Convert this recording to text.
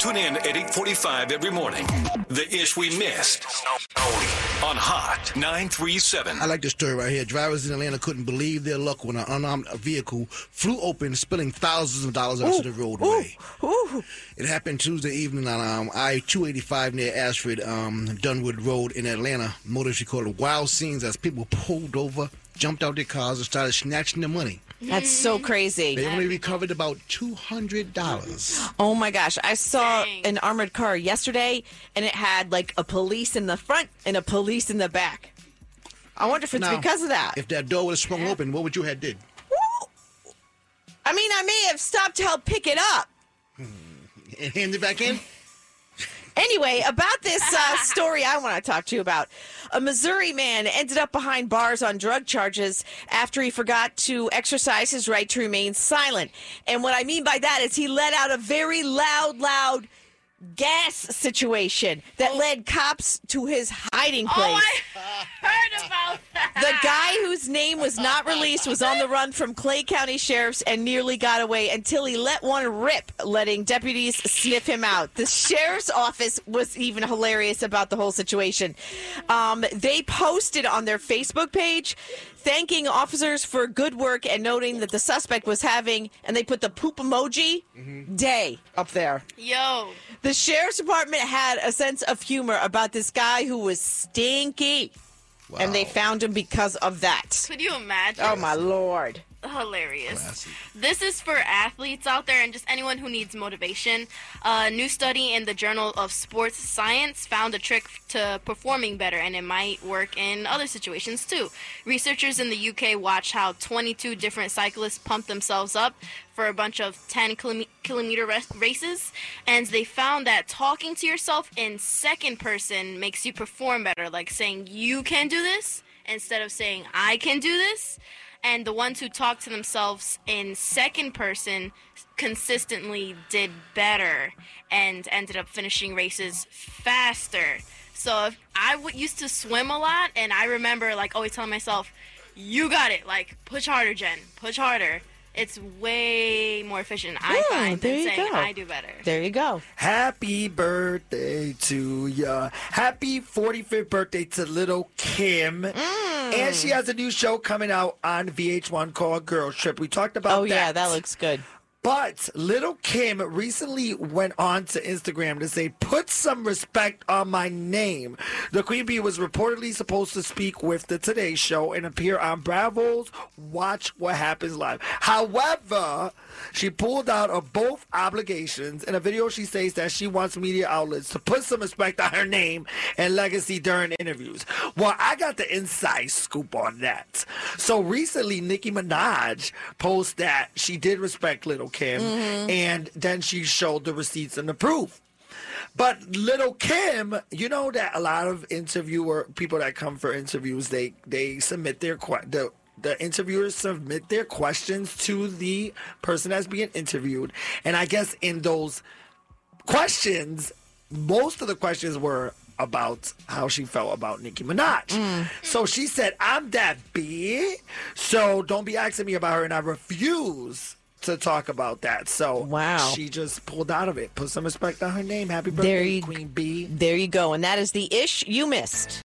Tune in at 8:45 every morning. The Ish We Missed on Hot 937. I like this story right here. Drivers in Atlanta couldn't believe their luck when an unarmed vehicle flew open, spilling thousands of dollars onto the roadway. It happened Tuesday evening on I-285 near Ashford, Dunwood Road in Atlanta. Motorists recorded wild scenes as people pulled over, jumped out their cars, and started snatching their money. That's so crazy. They only recovered about $200. Oh my gosh. I saw an armored car yesterday, and it had like a police in the front and a police in the back. I wonder if it's because of that. If that door was sprung open, what would you have did? I mean, I may have stopped to help pick it up. And hand it back in? Anyway, about this story I want to talk to you about. A Missouri man ended up behind bars on drug charges after he forgot to exercise his right to remain silent. And what I mean by that is he let out a very loud gas situation that led cops to his hiding place. Oh, I heard about that. The guy whose name was not released was on the run from Clay County sheriffs and nearly got away until he let one rip, letting deputies sniff him out. The sheriff's office was even hilarious about the whole situation. They posted on their Facebook page thanking officers for good work and noting that the suspect was having, and they put the poop emoji, day up there. Yo. The sheriff's department had a sense of humor about this guy who was stinky. Wow. And they found him because of that. Could you imagine? Oh, my Lord. Hilarious. Classy. This is for athletes out there and just anyone who needs motivation. A new study in the Journal of Sports Science found a trick to performing better, and it might work in other situations too. Researchers in the UK watched how 22 different cyclists pumped themselves up for a bunch of 10-kilometer races, and they found that talking to yourself in second person makes you perform better, like saying, "You can do this," instead of saying, "I can do this." And the ones who talked to themselves in second person consistently did better and ended up finishing races faster. So if I used to swim a lot, and I remember like always telling myself, "You got it, like push harder, Jen, push harder." It's way more efficient, I find, than saying I do better. There you go. Happy birthday to ya. Happy 45th birthday to Little Kim. And she has a new show coming out on VH1 called Girl Trip. We talked about that. Oh, yeah, that looks good. But Little Kim recently went on to Instagram to say, "Put some respect on my name." The Queen Bee was reportedly supposed to speak with the Today Show and appear on Bravo's Watch What Happens Live. However, she pulled out of both obligations. In a video, she says that she wants media outlets to put some respect on her name and legacy during interviews. Well, I got the inside scoop on that. So recently, Nicki Minaj posted that she did respect Little Kim, and then she showed the receipts and the proof. But Little Kim, you know that a lot of people that come for interviews, they submit the interviewers submit their questions to the person that's being interviewed. And I guess in those questions, most of the questions were about how she felt about Nicki Minaj. So she said, "I'm that bitch, so don't be asking me about her," and I refuse to talk about that. So wow, she just pulled out of it. Put some respect on her name. Happy birthday, Queen Bee. There you go. And that is the Ish You Missed.